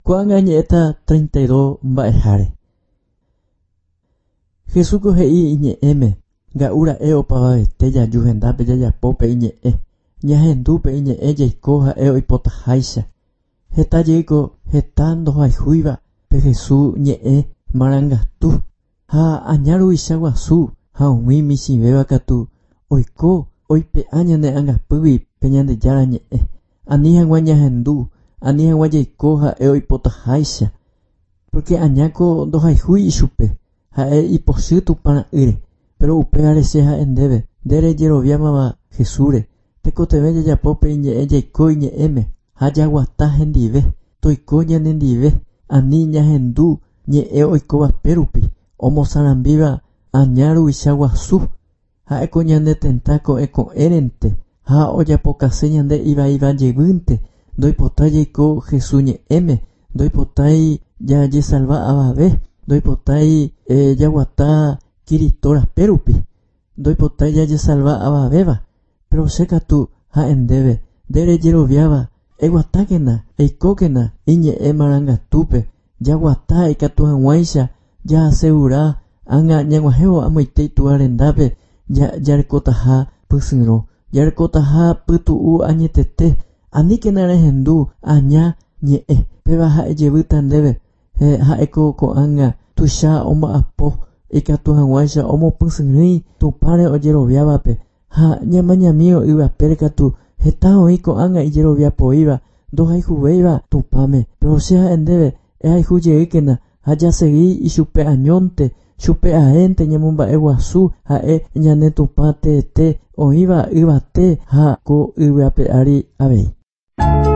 Ko'ág̃a ñe'ẽta 32 mba'eháre. Jesús he'i iñe'ẽme nga'ura'e opavavete jaju hendápe jajapópe iñe'ẽ. Ñahendúpe iñe'ẽ jaiko ha'e oipotaháicha. Heta jeýko heta ndohayhúiva pe Jesús ñe'ẽ marangatu. Ha aña ruvicha guasu ha umi michĩvéva katu oiko oipe'a ñane ãngapýgui pe Ñandejára ñe'ẽ. Ani hag̃ua ñahendu, ani hag̃ua jaiko ha'e oipotaháicha. Porque añáko ndohayhúi ichupe ha'e ipochy Tupãra'ýre. Pero upévare che ha'e ndéve nderejeroviámava Jesúsre tekotevẽ jajapópe iñe'ẽ jaiko iñe'ẽme ha jaguata hendive toiko ñanendive ani ñahendu ñe'ẽ oikóva pérupi omosãrambíva aña ruvicha guasu ha'éko ñane tenta ko'ẽrente ha ojapokase ñande ivaivajevýnte ndoipota jaiko Jesús ñe'ẽme ndoipotai jajesalva avave ndoipotai jaguata Kristo rapérupi ndoipotai jajesalva avavéva. Pero che katu ha'e ndéve nderejeroviáva eguatákena eikókena iñe'ẽ marangatúpe jaguata ikatu hag̃uáicha jahasevura ág̃a ñag̃uahẽvo amoite itúva rendápe jarekótaha pysyrõ jarekótaha pytu'u añetete aníkena rehendu aña ñe'ẽ péva ha'ejevýta ndéve ha'éko ko'ág̃a tuicha omba'apo ikatu hag̃uáicha omopysyrỹi Tupãre ojeroviávape ha ñamañamío yvapére katu heta oĩ ko'ág̃a ijeroviapoíva ndohayhuvéiva Tupãme. Pero che ha'e ndéve ehayhujeýkena ha jasegui ichupe añónte chupe aénte ñamomba'e guasu ha'e ñane Tupã teete oĩva yvate ha ko yvyrape ári avei.